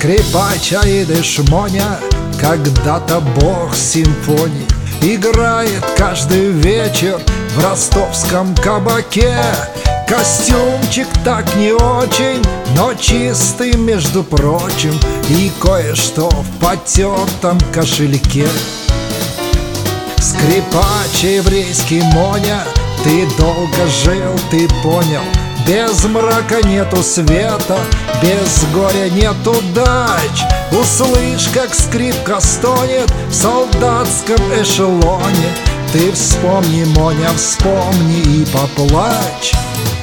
Скрипач Аидыш Моня, когда-то бог симфоний, играет каждый вечер в ростовском кабаке. Костюмчик так не очень, но чистый, между прочим, и кое-что в потертом кошельке. Скрипач еврейский Моня, ты долго жил, ты понял, без мрака нету света, без горя нету дач. Услышь, как скрипка стонет в солдатском эшелоне. Ты вспомни, Моня, вспомни и поплачь.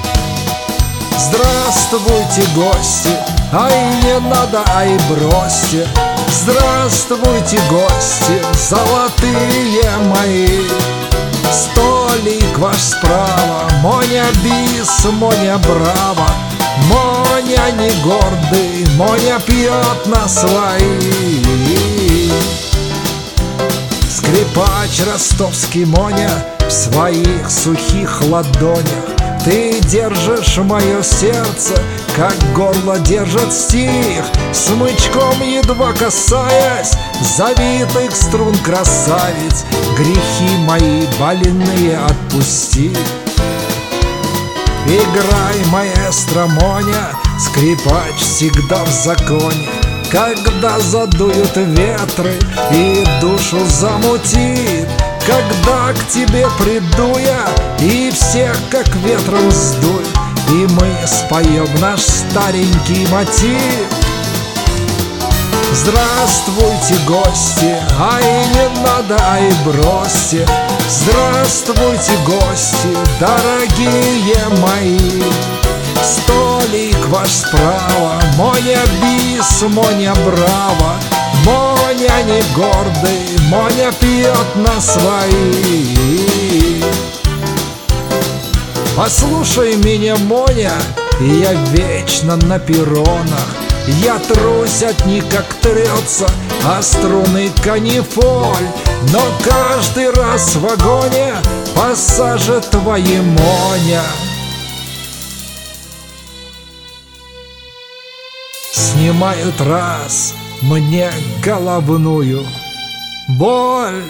Здравствуйте, гости, ай, не надо, ай, бросьте. Здравствуйте, гости, золотые мои. Столик ваш справа, Моня бис, Моня браво. Моня не гордый, Моня пьет на свои. Скрипач ростовский Моня в своих сухих ладонях. Ты держишь мое сердце, как горло держит стих, смычком едва касаясь завитых струн красавиц. Грехи мои больные отпусти. Играй, маэстро Моня, скрипач всегда в законе. Когда задуют ветры и душу замутит, когда к тебе приду я и всех как ветром сдую, и мы споем наш старенький мотив. Здравствуйте, гости, ай, не надо, ай, бросьте. Здравствуйте, гости, дорогие мои. Столик ваш справа, Моня бис, Моня браво. Моня не гордый, Моня пьет на свои. Послушай меня, Моня, я вечно на перронах. Я трусь от них, как трется о струны канифоль. Но каждый раз в вагоне пассажи твои, Моня. Снимают раз мне головную боль.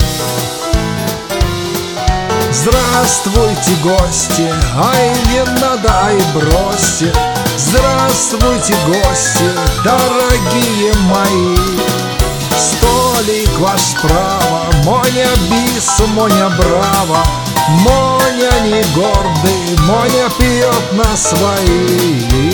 Здравствуйте, гости, ай, не надо, ай, бросьте. Здравствуйте, гости, дорогие мои. Столик ваш справа, Моня бис, Моня браво. Моня не гордый, Моня пьет на свои.